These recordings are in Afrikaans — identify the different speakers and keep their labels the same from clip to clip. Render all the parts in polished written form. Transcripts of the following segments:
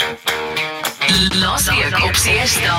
Speaker 1: Laasweek op Siesta.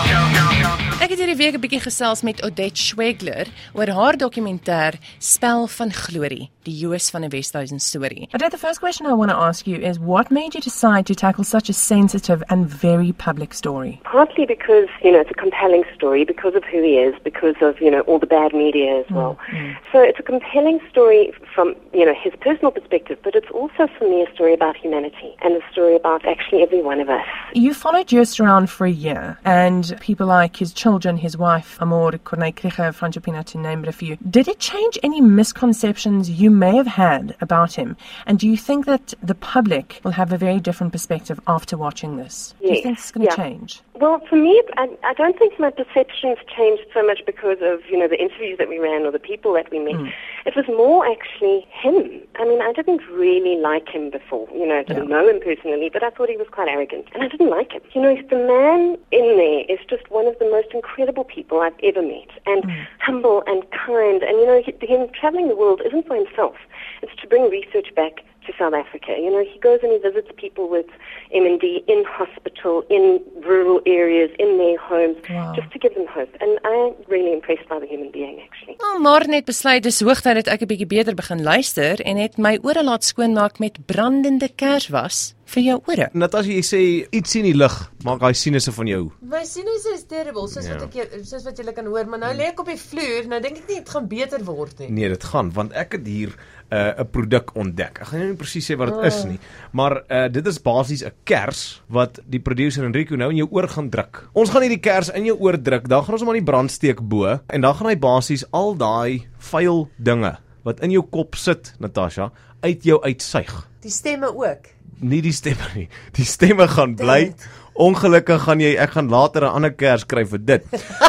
Speaker 2: Ek het hierdie week 'n bietjie gesels met Odette Schwegler oor haar dokumentêr Spel van Glorie, die Joos van 'n Westhuizen storie.
Speaker 3: Odette, the first question I want to ask you is, what made you decide to tackle such a sensitive and very public story?
Speaker 4: Partly because, it's a compelling story because of who he is, because of, all the bad media as well. So it's a compelling story from, his personal perspective, but it's also for me a story about humanity and a story about actually every one of us.
Speaker 3: You followed Joost around for a year, and people like his children, his wife, Amor, Corné Krige, Franchopina, to name but a few. Did it change any misconceptions you may have had about him? And do you think that the public will have a very different perspective after watching this? Do you think it's going to change?
Speaker 4: Well, for me, I don't think my perceptions changed so much because of, the interviews that we ran or the people that we met. It was more actually him. I mean, I didn't really like him before. I didn't know him personally, but I thought he was quite arrogant. And I didn't like him. The man in there is just one of the most incredible people I've ever met. And humble and kind. And, him traveling the world isn't for himself. It's to bring research back to South Africa. He goes and he visits people with MND in hospital, in rural areas, in their homes, just to give them hope. And I'm really impressed by the human being, actually.
Speaker 2: Maar net besluit dis hoogtyd dat ek 'n bietjie beter begin luister en het my ore laat skoonmaak met brandende kerswas vir jou ore.
Speaker 5: Natasha, jy sê iets in die lig, maak daai sinusse van jou.
Speaker 6: My sinusse is terrible, soos wat julle kan hoor, maar nou lê ek op die vloer, nou dink ek nie dit gaan beter word nie.
Speaker 5: Nee, dit gaan, want ek het hier 'n produk ontdek. Ek gaan nie presies sê wat dit is nie, maar dit is basies 'n kers wat die producer Enrico nou in jou oor gaan druk. Ons gaan hierdie kers in jou oor druk, dan gaan ons hom aan die brand steek bo, en dan gaan hy basies al daai vuil dinge wat in jou kop sit, Natasha, uit jou uitsuig.
Speaker 6: Die stemme ook.
Speaker 5: Nie die stemme nie. Die stemme gaan bly. Ongelukkig gaan ek gaan later 'n ander kers kry vir dit.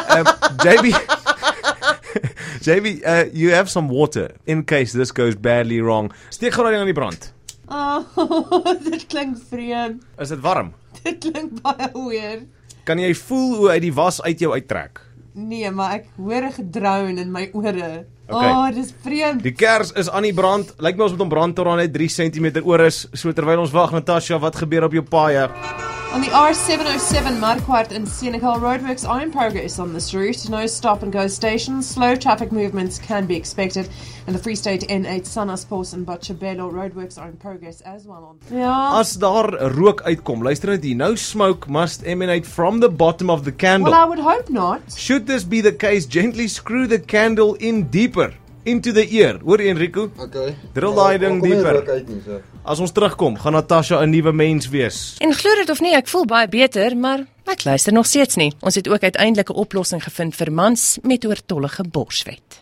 Speaker 5: JB, you have some water in case this goes badly wrong. Steek gou daai ding aan die brand.
Speaker 6: Dit klink vreemd.
Speaker 5: Is dit warm?
Speaker 6: Dit klink baie weird.
Speaker 5: Kan jy voel hoe hy die was uit jou uittrek?
Speaker 6: Nee, maar ek hoor 'n gedroun in my ore.
Speaker 5: Okay.
Speaker 6: Dis vreemd.
Speaker 5: Die kers is aan die brand. Lyk my ons moet hom brand tot daar net 3 cm oor is. So terwyl ons wag, Natasha, wat gebeur op jou paaie?
Speaker 6: On the R707 Marquardt and Senekal roadworks are in progress on this route. No stop and go stations. Slow traffic movements can be expected. And the Free State N8 Sanaspors and Botshabelo roadworks are in progress as well.
Speaker 5: As daar rook uitkom, luister net hier. No smoke must emanate from the bottom of the candle.
Speaker 6: Well, I would hope not.
Speaker 5: Should this be the case, gently screw the candle in deeper. Into the ear. Hoor Enrico?
Speaker 7: Okay.
Speaker 5: Drill daai ding dieper. As ons terugkom, gaan Natasha 'n nuwe mens wees.
Speaker 2: En glo dit of nie, ek voel baie beter, maar ek luister nog steeds nie. Ons het ook uiteindelik 'n oplossing gevind vir mans met oortollige borsvet.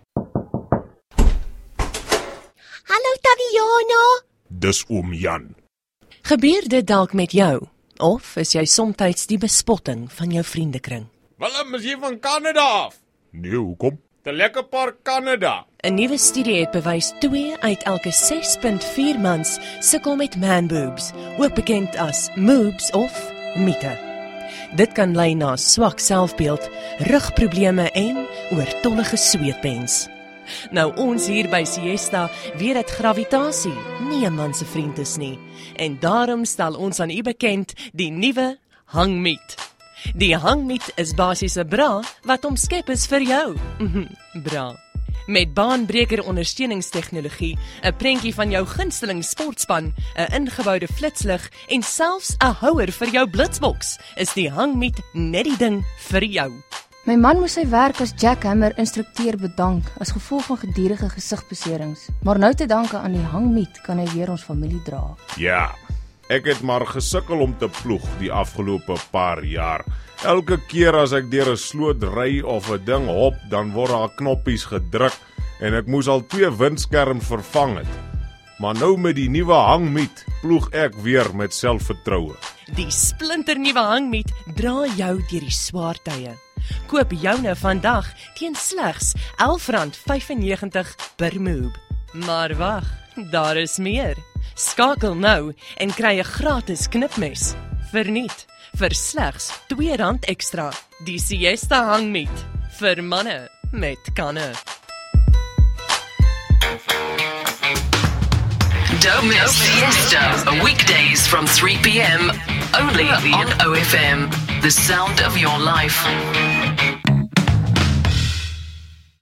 Speaker 2: Hallo Taviana.
Speaker 8: Dis oom Jan.
Speaker 2: Gebeur dit dalk met jou? Of is jy soms die bespotting van jou vriendekring?
Speaker 8: Willem, is jy van Kanada af? Nee, hoekom? 'n lekker paar Kanada.
Speaker 2: 'n Nuwe studie het bewys 2 uit elke 6.4 mans sukkel met man boobs, ook bekend as moobs of miete. Dit kan lei na swak selfbeeld, rugprobleme en oortollige sweetpens. Nou ons hier by Siesta weet dat gravitasie nie 'n man se vriend is nie, en daarom stel ons aan u bekend die nuwe hangmiet. Die hangmiet is basies 'n bra wat omskep is vir jou. Bra. Met baanbreker ondersteuningstegnologie, 'n prentjie van jou gunsteling sportspan, 'n ingeboude flitslig en selfs 'n houer vir jou blitsboks, is die hangmiet net die ding vir jou.
Speaker 9: My man moes sy werk as jackhammer instrukteur bedank as gevolg van gedurende gesigbeserings, maar nou te danke aan die hangmiet kan hy weer ons familie dra.
Speaker 8: Ja. Ek het maar gesukkel om te ploeg die afgelope paar jaar. Elke keer as ek deur 'n sloot ry of 'n ding hop, dan word daar knoppies gedruk en ek moes al 2 windskerms vervang het. Maar nou met die nuwe hangmiet ploeg ek weer met selfvertroue.
Speaker 2: Die splinternuwe hangmiet dra jou deur die swaar tye. Koop joune vandag teen slegs R11.95 per moob. Maar wag, daar is meer. Skakel nou en kry 'n gratis knipmes. Verniet vir slegs R2 ekstra. Die Siesta hangmiet vir manne met kanne.
Speaker 1: Don't miss Siesta, weekdays from 3 p.m. Only on OFM. The sound of your life.